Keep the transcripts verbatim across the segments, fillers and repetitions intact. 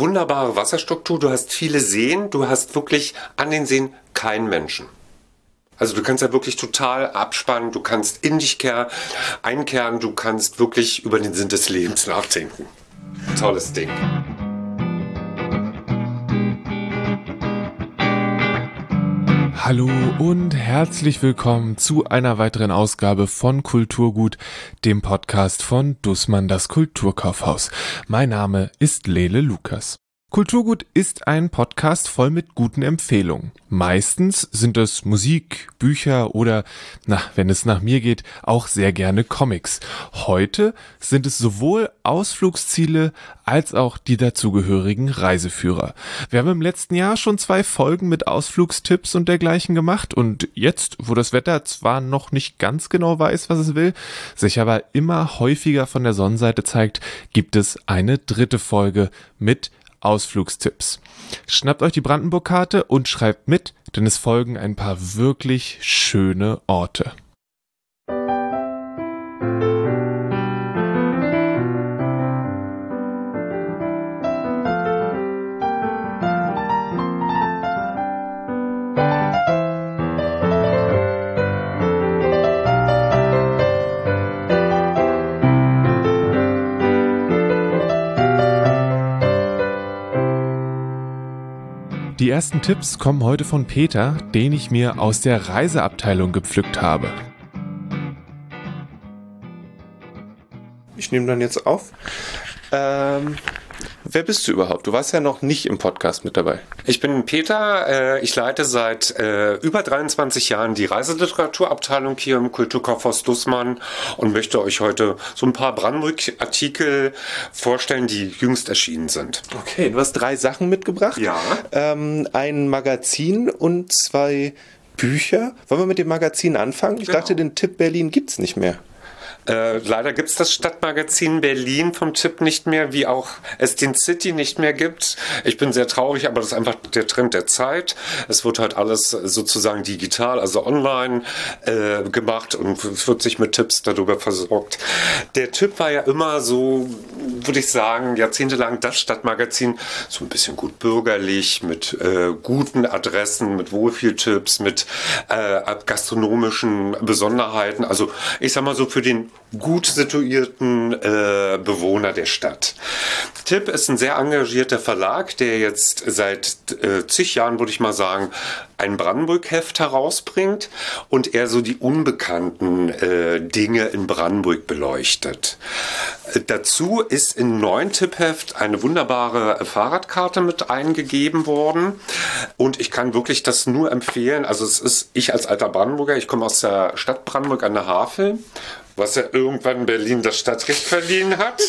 wunderbare Wasserstruktur, du hast viele Seen, du hast wirklich an den Seen keinen Menschen. Also du kannst ja wirklich total abspannen, du kannst in dich kehren, einkehren, du kannst wirklich über den Sinn des Lebens nachdenken. Tolles Ding. Hallo und herzlich willkommen zu einer weiteren Ausgabe von Kulturgut, dem Podcast von Dussmann das Kulturkaufhaus. Mein Name ist Lele Lukas. Kulturgut ist ein Podcast voll mit guten Empfehlungen. Meistens sind es Musik, Bücher oder, na, wenn es nach mir geht, auch sehr gerne Comics. Heute sind es sowohl Ausflugsziele als auch die dazugehörigen Reiseführer. Wir haben im letzten Jahr schon zwei Folgen mit Ausflugstipps und dergleichen gemacht und jetzt, wo das Wetter zwar noch nicht ganz genau weiß, was es will, sich aber immer häufiger von der Sonnenseite zeigt, gibt es eine dritte Folge mit Ausflugstipps. Schnappt euch die Brandenburg-Karte und schreibt mit, denn es folgen ein paar wirklich schöne Orte. Die ersten Tipps kommen heute von Peter, den ich mir aus der Reiseabteilung gepflückt habe. Ich nehme dann jetzt auf. Ähm, wer bist du überhaupt? Du warst ja noch nicht im Podcast mit dabei. Ich bin Peter, äh, ich leite seit äh, über dreiundzwanzig Jahren die Reiseliteraturabteilung hier im Kulturkaufhaus Dussmann und möchte euch heute so ein paar Brandenburg-Artikel vorstellen, die jüngst erschienen sind. Okay, du hast drei Sachen mitgebracht. Ja. Ähm, ein Magazin und zwei Bücher. Wollen wir mit dem Magazin anfangen? Ich Genau. dachte, den Tipp Berlin gibt's nicht mehr. Äh, leider gibt es das Stadtmagazin Berlin vom Tipp nicht mehr, wie auch es den City nicht mehr gibt. Ich bin sehr traurig, aber das ist einfach der Trend der Zeit. Es wird halt alles sozusagen digital, also online äh, gemacht und es wird sich mit Tipps darüber versorgt. Der Tipp war ja immer so, würde ich sagen, jahrzehntelang das Stadtmagazin, so ein bisschen gut bürgerlich, mit äh, guten Adressen, mit Wohlfühltipps, mit äh, gastronomischen Besonderheiten. Also ich sag mal so für den gut situierten äh, Bewohner der Stadt. Tipp ist ein sehr engagierter Verlag, der jetzt seit äh, zig Jahren, würde ich mal sagen, ein Brandenburg-Heft herausbringt und er so die unbekannten äh, Dinge in Brandenburg beleuchtet. Äh, dazu ist im neuen Tippheft eine wunderbare Fahrradkarte mit eingegeben worden und ich kann wirklich das nur empfehlen. Also es ist, ich als alter Brandenburger, ich komme aus der Stadt Brandenburg an der Havel, was ja irgendwann Berlin das Stadtrecht verliehen hat.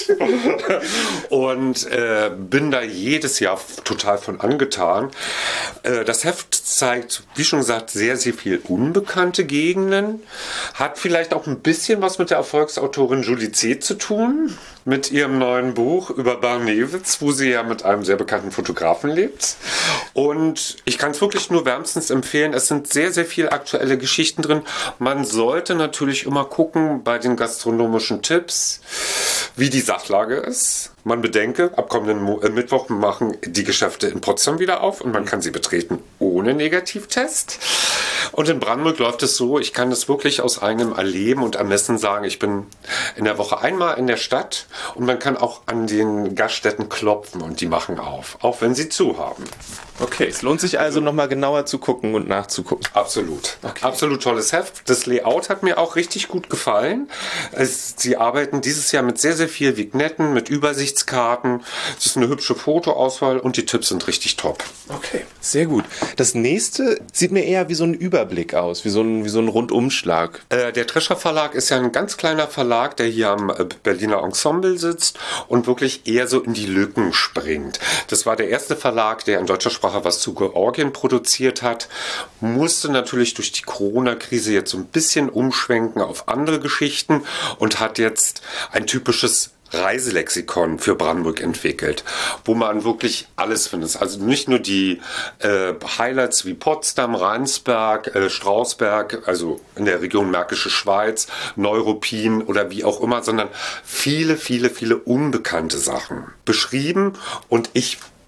Und äh, bin da jedes Jahr total von angetan. Äh, das Heft zeigt, wie schon gesagt, sehr, sehr viel unbekannte Gegenden. Hat vielleicht auch ein bisschen was mit der Erfolgsautorin Julie C. zu tun, mit ihrem neuen Buch über Barnewitz, wo sie ja mit einem sehr bekannten Fotografen lebt. Und ich kann es wirklich nur wärmstens empfehlen. Es sind sehr, sehr viele aktuelle Geschichten drin. Man sollte natürlich immer gucken bei den gastronomischen Tipps, wie die Sachlage ist. Man bedenke, ab kommenden Mo- äh, Mittwoch machen die Geschäfte in Potsdam wieder auf und man kann sie betreten ohne Negativtest. Und in Brandenburg läuft es so, ich kann das wirklich aus eigenem Erleben und Ermessen sagen, ich bin in der Woche einmal in der Stadt und man kann auch an den Gaststätten klopfen und die machen auf, auch wenn sie zu haben. Okay, es lohnt sich also nochmal genauer zu gucken und nachzugucken. Absolut. Okay. Absolut tolles Heft. Das Layout hat mir auch richtig gut gefallen. Es, sie arbeiten dieses Jahr mit sehr, sehr viel Vignetten, mit Übersichtskarten. Es ist eine hübsche Fotoauswahl und die Tipps sind richtig top. Okay, sehr gut. Das nächste sieht mir eher wie so ein Überblick aus, wie so ein, wie so ein Rundumschlag. Äh, der Drescher Verlag ist ja ein ganz kleiner Verlag, der hier am äh, Berliner Ensemble sitzt und wirklich eher so in die Lücken springt. Das war der erste Verlag, der in deutscher Sprache was zu Georgien produziert hat, musste natürlich durch die Corona-Krise jetzt so ein bisschen umschwenken auf andere Geschichten und hat jetzt ein typisches Reiselexikon für Brandenburg entwickelt, wo man wirklich alles findet. Also nicht nur die äh, Highlights wie Potsdam, Rheinsberg, äh, Strausberg, also in der Region Märkische Schweiz, Neuruppin oder wie auch immer, sondern viele, viele, viele unbekannte Sachen beschrieben. Und ich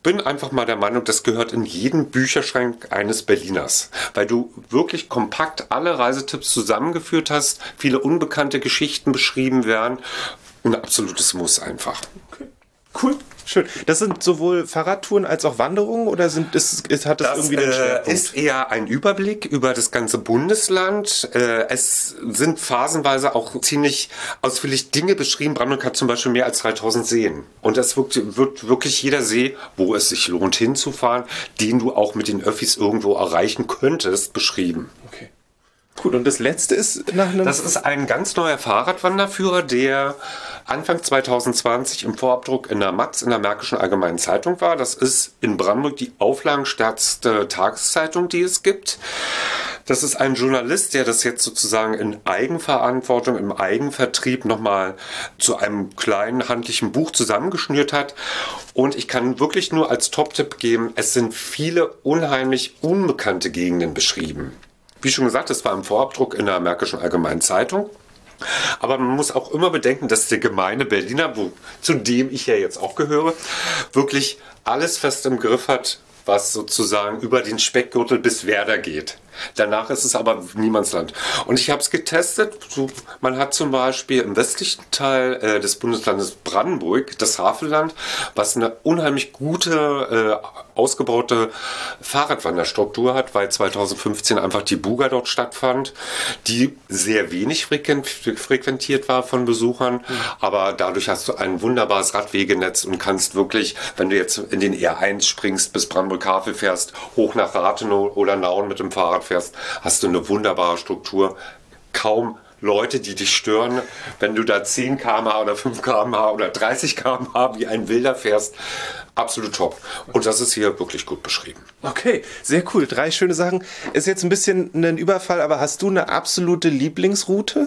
bin einfach mal der Meinung, das gehört in jeden Bücherschrank eines Berliners, weil du wirklich kompakt alle Reisetipps zusammengeführt hast, viele unbekannte Geschichten beschrieben werden. Ein absolutes Muss einfach. Okay. Cool. Schön. Das sind sowohl Fahrradtouren als auch Wanderungen oder sind, ist, ist, hat das, das irgendwie einen Schwerpunkt? Das ist eher ein Überblick über das ganze Bundesland. Äh, es sind phasenweise auch ziemlich ausführlich Dinge beschrieben. Brandenburg hat zum Beispiel mehr als dreitausend Seen. Und es wird, wird wirklich jeder See, wo es sich lohnt hinzufahren, den du auch mit den Öffis irgendwo erreichen könntest, beschrieben. Okay. Gut, und das letzte ist nach einem... Das ist ein ganz neuer Fahrradwanderführer, der Anfang zwanzig zwanzig im Vorabdruck in der Matz, in der Märkischen Allgemeinen Zeitung war. Das ist in Brandenburg die auflagenstärkste Tageszeitung, die es gibt. Das ist ein Journalist, der das jetzt sozusagen in Eigenverantwortung, im Eigenvertrieb nochmal zu einem kleinen handlichen Buch zusammengeschnürt hat. Und ich kann wirklich nur als Top-Tipp geben, es sind viele unheimlich unbekannte Gegenden beschrieben. Wie schon gesagt, das war im Vorabdruck in der Märkischen Allgemeinen Zeitung. Aber man muss auch immer bedenken, dass der gemeine Berliner, wo, zu dem ich ja jetzt auch gehöre, wirklich alles fest im Griff hat, was sozusagen über den Speckgürtel bis Werder geht. Danach ist es aber Niemandsland. Und ich habe es getestet. Man hat zum Beispiel im westlichen Teil äh, des Bundeslandes Brandenburg, das Havelland, was eine unheimlich gute, äh, ausgebaute Fahrradwanderstruktur hat, weil zwanzig fünfzehn einfach die Buga dort stattfand, die sehr wenig frequentiert war von Besuchern. Mhm. Aber dadurch hast du ein wunderbares Radwegenetz und kannst wirklich, wenn du jetzt in den R eins springst, bis Brandenburg-Havel fährst, hoch nach Rathenow oder Nauen mit dem Fahrrad fährst, hast du eine wunderbare Struktur. Kaum Leute, die dich stören, wenn du da zehn Kilometer pro Stunde oder fünf Kilometer pro Stunde oder dreißig Kilometer pro Stunde wie ein Wilder fährst. Absolut top. Und das ist hier wirklich gut beschrieben. Okay, sehr cool. Drei schöne Sachen. Ist jetzt ein bisschen ein Überfall, aber hast du eine absolute Lieblingsroute?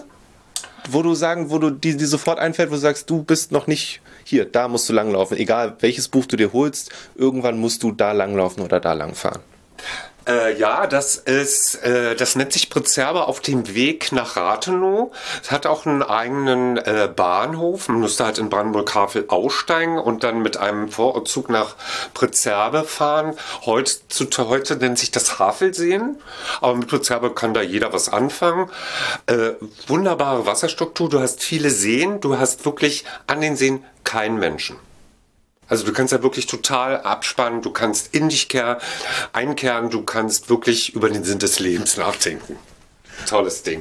Wo du sagen, wo du die, die sofort einfällt, wo du sagst, du bist noch nicht hier, da musst du langlaufen. Egal welches Buch du dir holst, irgendwann musst du da langlaufen oder da langfahren. Äh, ja, das ist, äh, das nennt sich Prezerbe auf dem Weg nach Rathenow. Es hat auch einen eigenen äh, Bahnhof. Man müsste halt in Brandenburg-Havel aussteigen und dann mit einem Vorzug nach Prezerbe fahren. Heute, zu, heute nennt sich das Havelseen, aber mit Prezerbe kann da jeder was anfangen. Äh, wunderbare Wasserstruktur, du hast viele Seen, du hast wirklich an den Seen keinen Menschen. Also du kannst ja wirklich total abspannen, du kannst in dich kehren, einkehren, du kannst wirklich über den Sinn des Lebens nachdenken. Tolles Ding.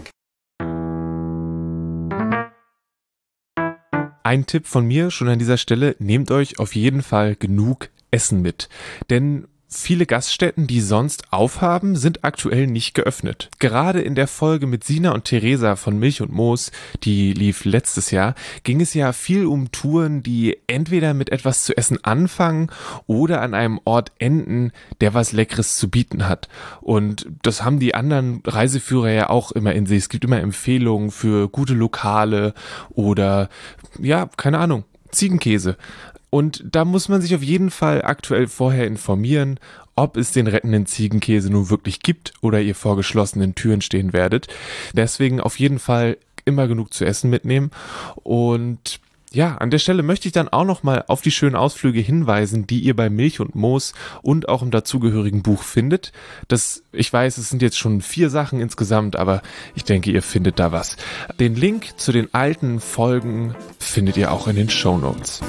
Ein Tipp von mir schon an dieser Stelle, nehmt euch auf jeden Fall genug Essen mit. Denn viele Gaststätten, die sonst aufhaben, sind aktuell nicht geöffnet. Gerade in der Folge mit Sina und Theresa von Milch und Moos, die lief letztes Jahr, ging es ja viel um Touren, die entweder mit etwas zu essen anfangen oder an einem Ort enden, der was Leckeres zu bieten hat. Und das haben die anderen Reiseführer ja auch immer in sich. Es gibt immer Empfehlungen für gute Lokale oder, ja, keine Ahnung, Ziegenkäse. Und da muss man sich auf jeden Fall aktuell vorher informieren, ob es den rettenden Ziegenkäse nun wirklich gibt oder ihr vor geschlossenen Türen stehen werdet. Deswegen auf jeden Fall immer genug zu essen mitnehmen. Und ja, an der Stelle möchte ich dann auch nochmal auf die schönen Ausflüge hinweisen, die ihr bei Milch und Moos und auch im dazugehörigen Buch findet. Das, ich weiß, es sind jetzt schon vier Sachen insgesamt, aber ich denke, ihr findet da was. Den Link zu den alten Folgen findet ihr auch in den Shownotes.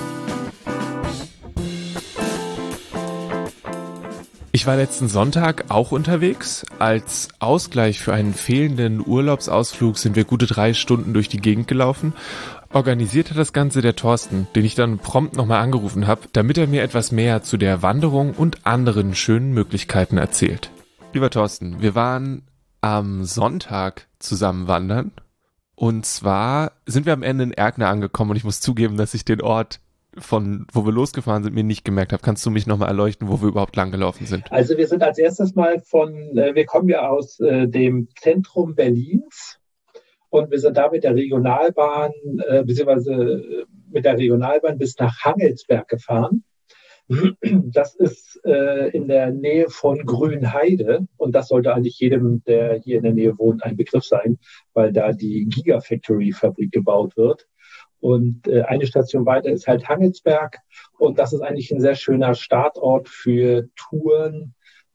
Ich war letzten Sonntag auch unterwegs. Als Ausgleich für einen fehlenden Urlaubsausflug sind wir gute drei Stunden durch die Gegend gelaufen. Organisiert hat das Ganze der Thorsten, den ich dann prompt nochmal angerufen habe, damit er mir etwas mehr zu der Wanderung und anderen schönen Möglichkeiten erzählt. Lieber Thorsten, wir waren am Sonntag zusammen wandern. Und zwar sind wir am Ende in Erkner angekommen und ich muss zugeben, dass ich den Ort, von wo wir losgefahren sind, mir nicht gemerkt habe. Kannst du mich nochmal erleuchten, wo wir überhaupt lang gelaufen sind? Also wir sind als erstes mal von, äh, wir kommen ja aus äh, dem Zentrum Berlins und wir sind da mit der Regionalbahn, äh, beziehungsweise mit der Regionalbahn bis nach Hangelsberg gefahren. Das ist äh, in der Nähe von Grünheide und das sollte eigentlich jedem, der hier in der Nähe wohnt, ein Begriff sein, weil da die Gigafactory-Fabrik gebaut wird. Und äh, eine Station weiter ist halt Hangelsberg. Und das ist eigentlich ein sehr schöner Startort für Touren.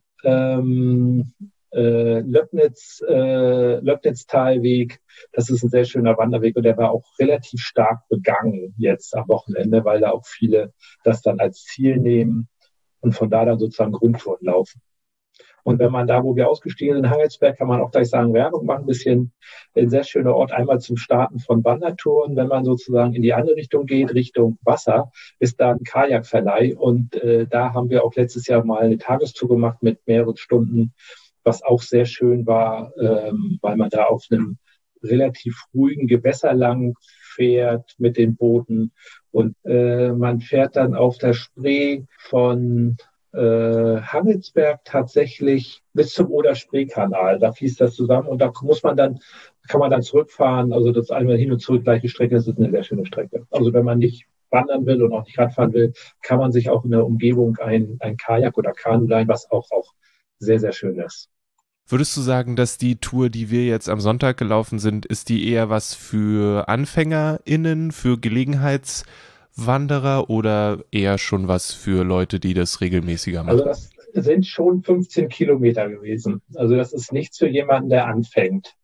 Ähm, äh, Löbnitz, äh, Löbnitztalweg, das ist ein sehr schöner Wanderweg und der war auch relativ stark begangen jetzt am Wochenende, weil da auch viele das dann als Ziel nehmen und von da dann sozusagen Rundtouren laufen. Und wenn man da, wo wir ausgestiegen sind, in Hangelsberg, kann man auch gleich sagen, Werbung machen, ein bisschen ein sehr schöner Ort, einmal zum Starten von Wandertouren. Wenn man sozusagen in die andere Richtung geht, Richtung Wasser, ist da ein Kajakverleih. Und äh, da haben wir auch letztes Jahr mal eine Tagestour gemacht mit mehreren Stunden, was auch sehr schön war, ähm, weil man da auf einem relativ ruhigen Gewässer lang fährt mit den Booten. Und äh, man fährt dann auf der Spree von Äh, Hangelsberg tatsächlich bis zum Oder-Spree-Kanal. Da fließt das zusammen und da muss man dann, kann man dann zurückfahren. Also das einmal hin und zurück gleiche Strecke, das ist eine sehr schöne Strecke. Also wenn man nicht wandern will und auch nicht Radfahren will, kann man sich auch in der Umgebung ein, ein Kajak oder Kanu leihen, was auch, auch sehr, sehr schön ist. Würdest du sagen, dass die Tour, die wir jetzt am Sonntag gelaufen sind, ist die eher was für AnfängerInnen, für Gelegenheits- Wanderer oder eher schon was für Leute, die das regelmäßiger machen? Also das sind schon fünfzehn Kilometer gewesen. Also das ist nichts für jemanden, der anfängt.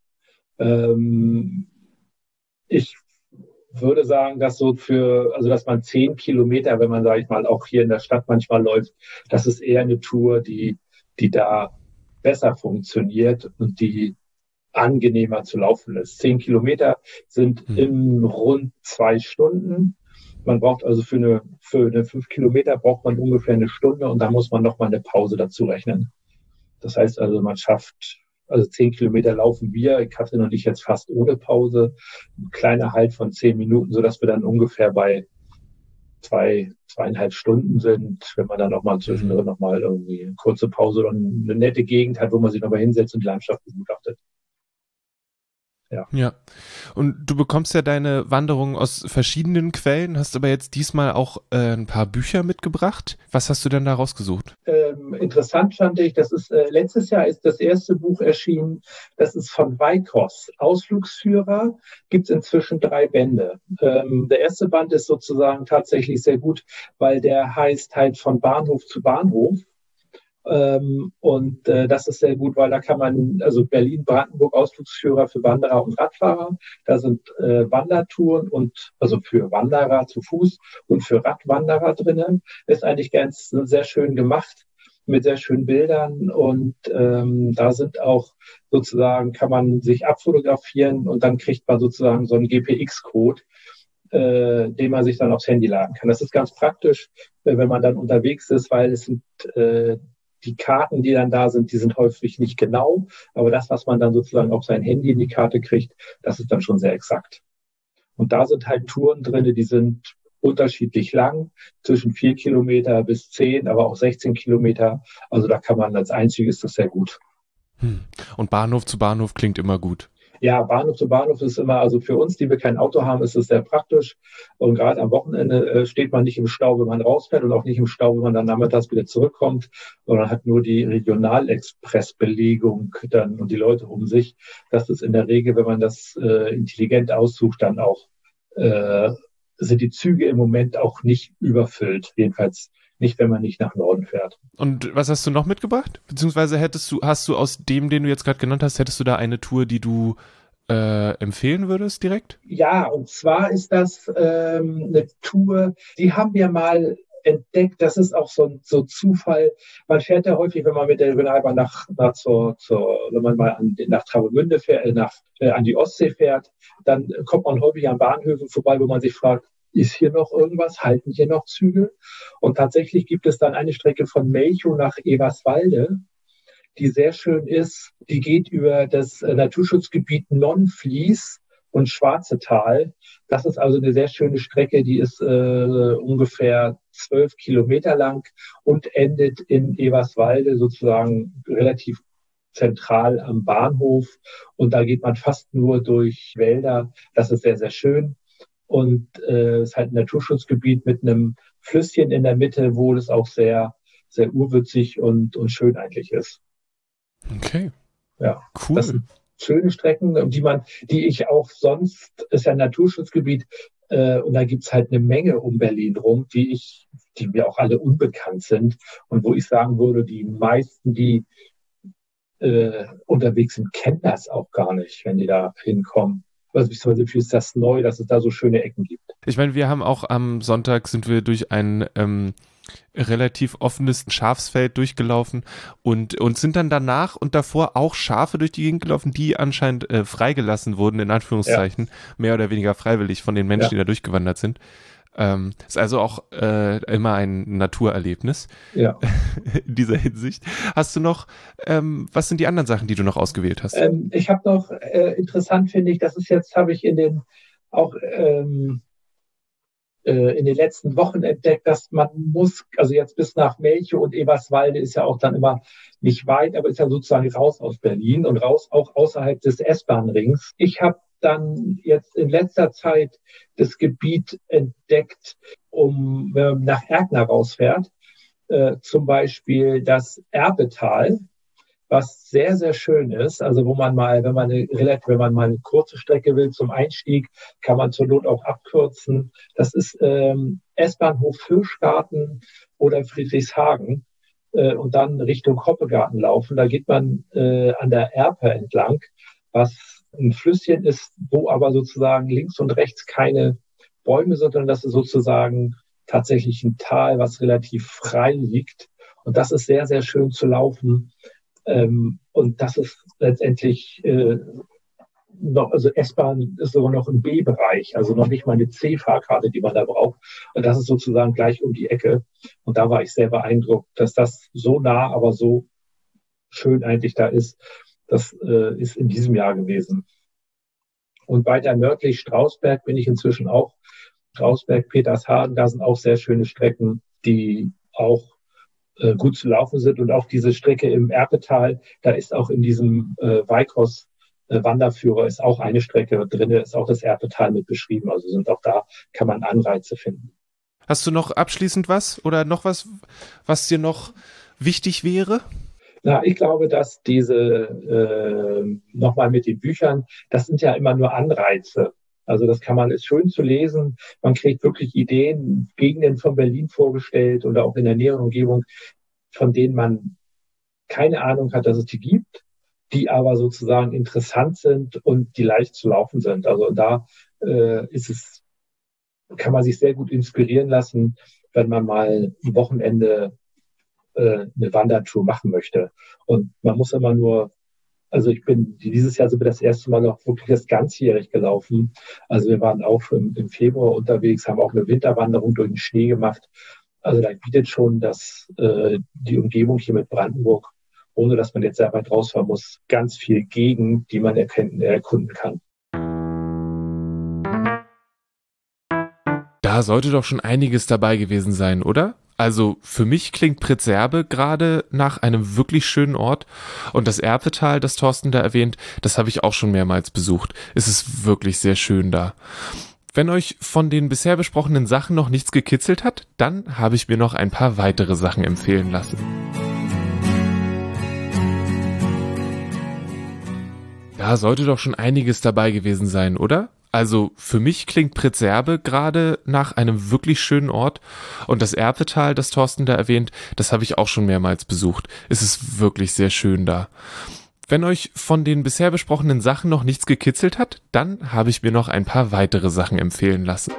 Ähm, ich würde sagen, dass so für, also dass man zehn Kilometer, wenn man, sage ich mal, auch hier in der Stadt manchmal läuft, das ist eher eine Tour, die, die da besser funktioniert und die angenehmer zu laufen ist. Zehn Kilometer sind hm. in rund zwei Stunden. Man braucht also für eine, für eine fünf Kilometer braucht man ungefähr eine Stunde und da muss man nochmal eine Pause dazu rechnen. Das heißt also, man schafft, also zehn Kilometer laufen wir, Katrin und ich jetzt fast ohne Pause, ein kleiner Halt von zehn Minuten, sodass wir dann ungefähr bei zwei, zweieinhalb Stunden sind, wenn man dann auch mal zwischendrin nochmal irgendwie eine kurze Pause oder eine nette Gegend hat, wo man sich nochmal hinsetzt und die Landschaft begutachtet. Ja. ja. Und du bekommst ja deine Wanderungen aus verschiedenen Quellen, hast aber jetzt diesmal auch äh, ein paar Bücher mitgebracht. Was hast du denn da rausgesucht? Ähm, interessant fand ich, das ist äh, letztes Jahr ist das erste Buch erschienen, das ist von Weikos, Ausflugsführer, gibt es inzwischen drei Bände. Ähm, der erste Band ist sozusagen tatsächlich sehr gut, weil der heißt halt von Bahnhof zu Bahnhof. Ähm, und äh, das ist sehr gut, weil da kann man, also Berlin-Brandenburg Ausflugsführer für Wanderer und Radfahrer, da sind äh, Wandertouren und also für Wanderer zu Fuß und für Radwanderer drinnen. Ist eigentlich ganz sehr schön gemacht mit sehr schönen Bildern und ähm, da sind auch sozusagen, kann man sich abfotografieren und dann kriegt man sozusagen so einen G P X-Code, äh, den man sich dann aufs Handy laden kann. Das ist ganz praktisch, äh, wenn man dann unterwegs ist, weil es sind äh, die Karten, die dann da sind, die sind häufig nicht genau, aber das, was man dann sozusagen auf sein Handy in die Karte kriegt, das ist dann schon sehr exakt. Und da sind halt Touren drin, die sind unterschiedlich lang, zwischen vier Kilometer bis zehn, aber auch sechzehn Kilometer. Also da kann man als einziges das sehr gut. Hm. Und Bahnhof zu Bahnhof klingt immer gut. Ja, Bahnhof zu Bahnhof ist immer, also für uns, die wir kein Auto haben, ist es sehr praktisch. Und gerade am Wochenende äh, steht man nicht im Stau, wenn man rausfährt und auch nicht im Stau, wenn man dann nachmittags wieder zurückkommt, sondern hat nur die Regionalexpress-Belegung dann und die Leute um sich. Das ist in der Regel, wenn man das äh, intelligent aussucht, dann auch, äh, sind die Züge im Moment auch nicht überfüllt. Jedenfalls nicht, wenn man nicht nach Norden fährt. Und was hast du noch mitgebracht? Beziehungsweise hättest du, hast du aus dem, den du jetzt gerade genannt hast, hättest du da eine Tour, die du äh, empfehlen würdest direkt? Ja, und zwar ist das ähm, eine Tour, die haben wir mal entdeckt. Das ist auch so, so Zufall. Man fährt ja häufig, wenn man mit der Regionalbahn nach, nach zur, zur, wenn man mal an, nach Travemünde fährt, äh, nach, äh, an die Ostsee fährt, dann kommt man häufig an Bahnhöfen vorbei, wo man sich fragt, ist hier noch irgendwas? Halten hier noch Züge? Und tatsächlich gibt es dann eine Strecke von Melchow nach Eberswalde, die sehr schön ist. Die geht über das Naturschutzgebiet Nonnflies und Schwarzetal. Das ist also eine sehr schöne Strecke, die ist äh, ungefähr zwölf Kilometer lang und endet in Eberswalde sozusagen relativ zentral am Bahnhof. Und da geht man fast nur durch Wälder. Das ist sehr, sehr schön. Und äh, es ist halt ein Naturschutzgebiet mit einem Flüsschen in der Mitte, wo es auch sehr, sehr urwürzig und, und schön eigentlich ist. Okay. Ja, cool. Das sind schöne Strecken, die man, die ich auch sonst, ist ja ein Naturschutzgebiet, Äh, und da gibt's halt eine Menge um Berlin rum, die ich, die mir auch alle unbekannt sind und wo ich sagen würde, die meisten, die äh, unterwegs sind, kennen das auch gar nicht, wenn die da hinkommen. Also beziehungsweise für ist das neu, dass es da so schöne Ecken gibt. Ich meine, wir haben auch am Sonntag sind wir durch ein ähm, relativ offenes Schafsfeld durchgelaufen und, und sind dann danach und davor auch Schafe durch die Gegend gelaufen, die anscheinend äh, freigelassen wurden, in Anführungszeichen, ja. mehr oder weniger freiwillig von den Menschen, ja. die da durchgewandert sind. Ähm, ist also auch äh, immer ein Naturerlebnis ja. in dieser Hinsicht. Hast du noch, ähm, was sind die anderen Sachen, die du noch ausgewählt hast? Ähm, ich habe noch, äh, interessant finde ich, das ist jetzt, habe ich in den, auch ähm, äh, in den letzten Wochen entdeckt, dass man muss, also jetzt bis nach Melchow und Eberswalde ist ja auch dann immer nicht weit, aber ist ja sozusagen raus aus Berlin und raus auch außerhalb des S-Bahn-Rings. Ich habe dann jetzt in letzter Zeit das Gebiet entdeckt, um, wenn man nach Erkner rausfährt, äh, zum Beispiel das Erpetal, was sehr, sehr schön ist. Also wo man mal, wenn man eine relativ, wenn man mal eine kurze Strecke will zum Einstieg, kann man zur Not auch abkürzen. Das ist ähm, S-Bahnhof Hirschgarten oder Friedrichshagen äh, und dann Richtung Hoppegarten laufen. Da geht man äh, an der Erpe entlang, was ein Flüsschen ist, wo aber sozusagen links und rechts keine Bäume sind, sondern das ist sozusagen tatsächlich ein Tal, was relativ frei liegt. Und das ist sehr, sehr schön zu laufen. Ähm, und das ist letztendlich äh, noch, also S-Bahn ist sogar noch im B-Bereich, also noch nicht mal eine C-Fahrkarte, die man da braucht. Und das ist sozusagen gleich um die Ecke. Und da war ich sehr beeindruckt, dass das so nah, aber so schön eigentlich da ist. Das äh, ist in diesem Jahr gewesen. Und weiter nördlich Strausberg bin ich inzwischen auch. Strausberg, Petershagen, da sind auch sehr schöne Strecken, die auch äh, gut zu laufen sind. Und auch diese Strecke im Erpetal, da ist auch in diesem äh, Weikos äh, Wanderführer ist auch eine Strecke drin, ist auch das Erpetal mit beschrieben. Also sind auch da, kann man Anreize finden. Hast du noch abschließend was oder noch was, was dir noch wichtig wäre? Na, ich glaube, dass diese, äh, nochmal mit den Büchern, das sind ja immer nur Anreize. Also das kann man, ist schön zu lesen. Man kriegt wirklich Ideen, Gegenden von Berlin vorgestellt oder auch in der näheren Umgebung, von denen man keine Ahnung hat, dass es die gibt, die aber sozusagen interessant sind und die leicht zu laufen sind. Also da äh, ist es, kann man sich sehr gut inspirieren lassen, wenn man mal ein Wochenende eine Wandertour machen möchte. Und man muss immer nur, also ich bin dieses Jahr sind wir das erste Mal noch wirklich das ganzjährig gelaufen. Also wir waren auch im, im Februar unterwegs, haben auch eine Winterwanderung durch den Schnee gemacht. Also da bietet schon das, äh, die Umgebung hier mit Brandenburg, ohne dass man jetzt sehr weit rausfahren muss, ganz viel Gegend, die man erkennen, erkunden kann. Da sollte doch schon einiges dabei gewesen sein, oder? Also für mich klingt Pritzerbe gerade nach einem wirklich schönen Ort und das Erpetal, das Thorsten da erwähnt, das habe ich auch schon mehrmals besucht. Es ist wirklich sehr schön da. Wenn euch von den bisher besprochenen Sachen noch nichts gekitzelt hat, dann habe ich mir noch ein paar weitere Sachen empfehlen lassen. Da sollte doch schon einiges dabei gewesen sein, oder? Also für mich klingt Pritzerbe gerade nach einem wirklich schönen Ort und das Erpetal, das Thorsten da erwähnt, das habe ich auch schon mehrmals besucht. Es ist wirklich sehr schön da. Wenn euch von den bisher besprochenen Sachen noch nichts gekitzelt hat, dann habe ich mir noch ein paar weitere Sachen empfehlen lassen.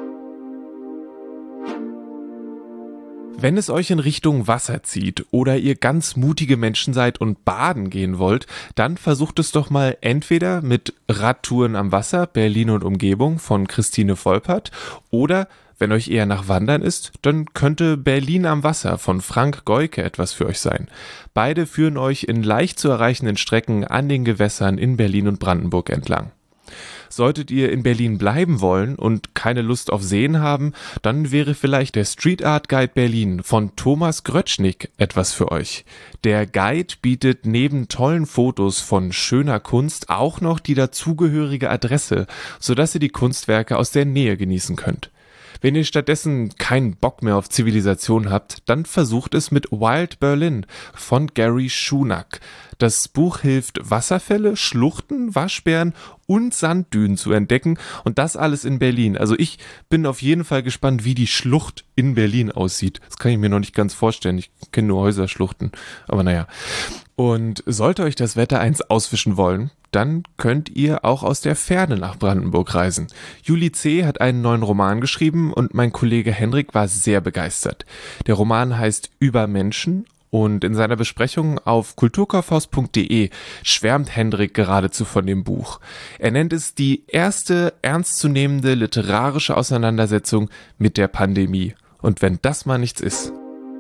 Wenn es euch in Richtung Wasser zieht oder ihr ganz mutige Menschen seid und baden gehen wollt, dann versucht es doch mal entweder mit Radtouren am Wasser, Berlin und Umgebung von Christine Volpert oder, wenn euch eher nach Wandern ist, dann könnte Berlin am Wasser von Frank Goyke etwas für euch sein. Beide führen euch in leicht zu erreichenden Strecken an den Gewässern in Berlin und Brandenburg entlang. Solltet ihr in Berlin bleiben wollen und keine Lust auf Seen haben, dann wäre vielleicht der Street Art Guide Berlin von Thomas Grötschnig etwas für euch. Der Guide bietet neben tollen Fotos von schöner Kunst auch noch die dazugehörige Adresse, sodass ihr die Kunstwerke aus der Nähe genießen könnt. Wenn ihr stattdessen keinen Bock mehr auf Zivilisation habt, dann versucht es mit Wild Berlin von Gary Schunack. Das Buch hilft, Wasserfälle, Schluchten, Waschbären und Sanddünen zu entdecken und das alles in Berlin. Also ich bin auf jeden Fall gespannt, wie die Schlucht in Berlin aussieht. Das kann ich mir noch nicht ganz vorstellen. Ich kenne nur Häuserschluchten, aber naja. Und sollte euch das Wetter eins auswischen wollen, dann könnt ihr auch aus der Ferne nach Brandenburg reisen. Julie C. hat einen neuen Roman geschrieben und mein Kollege Henrik war sehr begeistert. Der Roman heißt Über Menschen und in seiner Besprechung auf kulturkaufhaus punkt de schwärmt Henrik geradezu von dem Buch. Er nennt es die erste ernstzunehmende literarische Auseinandersetzung mit der Pandemie. Und wenn das mal nichts ist.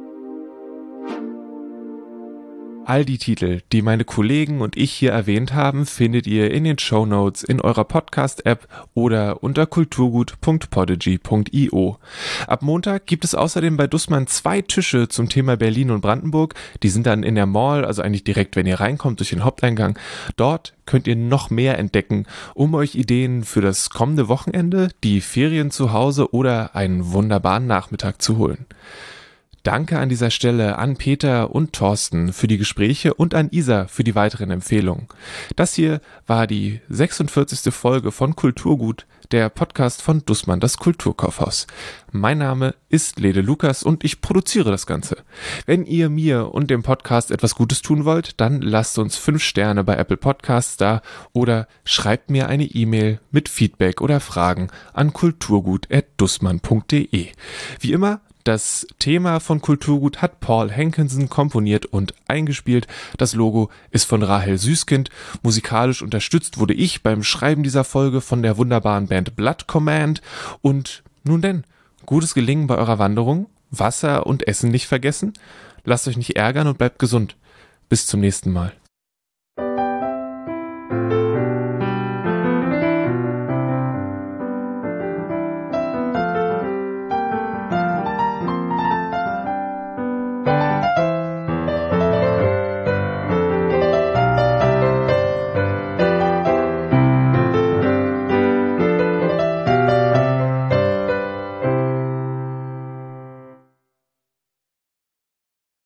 All die Titel, die meine Kollegen und ich hier erwähnt haben, findet ihr in den Shownotes in eurer Podcast-App oder unter kulturgut punkt podigy punkt io. Ab Montag gibt es außerdem bei Dussmann zwei Tische zum Thema Berlin und Brandenburg. Die sind dann in der Mall, also eigentlich direkt, wenn ihr reinkommt durch den Haupteingang. Dort könnt ihr noch mehr entdecken, um euch Ideen für das kommende Wochenende, die Ferien zu Hause oder einen wunderbaren Nachmittag zu holen. Danke an dieser Stelle an Peter und Thorsten für die Gespräche und an Isa für die weiteren Empfehlungen. Das hier war die sechsundvierzigste Folge von Kulturgut, der Podcast von Dussmann, das Kulturkaufhaus. Mein Name ist Lede Lukas und ich produziere das Ganze. Wenn ihr mir und dem Podcast etwas Gutes tun wollt, dann lasst uns fünf Sterne bei Apple Podcasts da oder schreibt mir eine E-Mail mit Feedback oder Fragen an kulturgut at dussmann punkt de. Wie immer, das Thema von Kulturgut hat Paul Hankinson komponiert und eingespielt. Das Logo ist von Rahel Süßkind. Musikalisch unterstützt wurde ich beim Schreiben dieser Folge von der wunderbaren Band Blood Command. Und nun denn, gutes Gelingen bei eurer Wanderung. Wasser und Essen nicht vergessen. Lasst euch nicht ärgern und bleibt gesund. Bis zum nächsten Mal.